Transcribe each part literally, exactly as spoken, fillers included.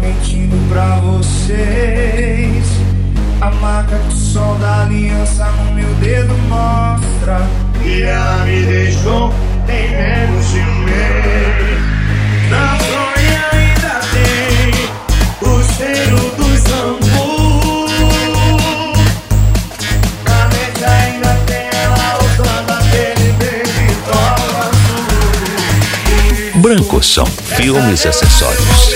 mentindo pra vocês. A marca do sol da aliança no meu dedo mostra que ela me deixou em menos de um mês. Na fronha ainda tem o cheiro dos bambus. Na mente ainda tem ela usando aquele baby doll azul. Brancoção, filmes e acessórios.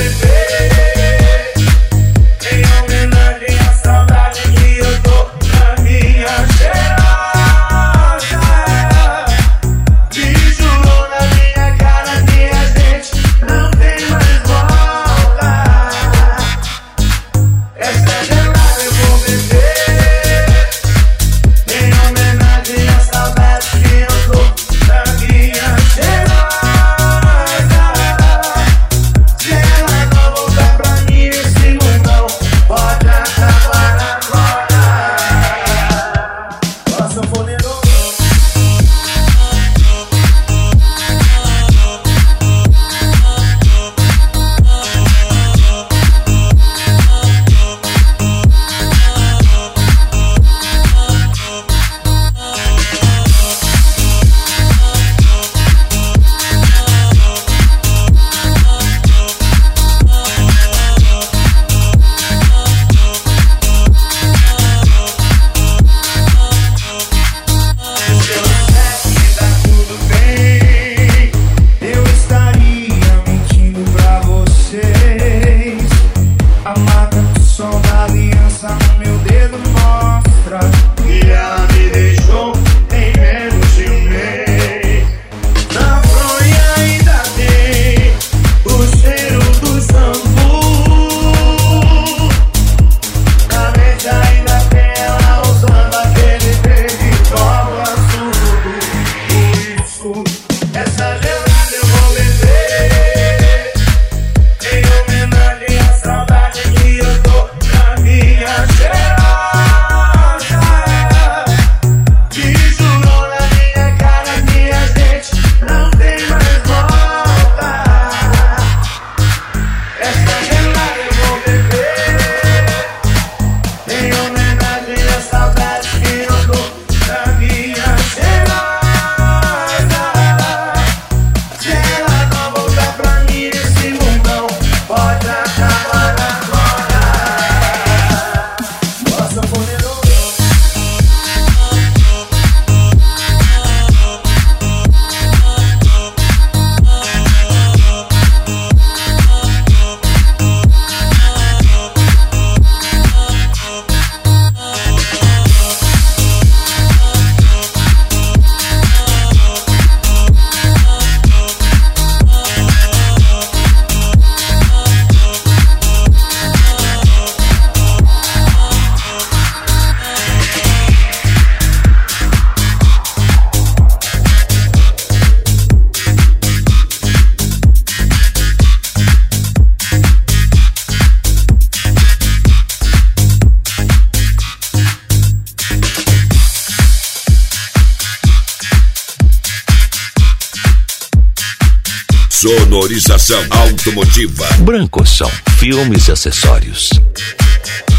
Sonorização automotiva. Brancoção, filmes e acessórios.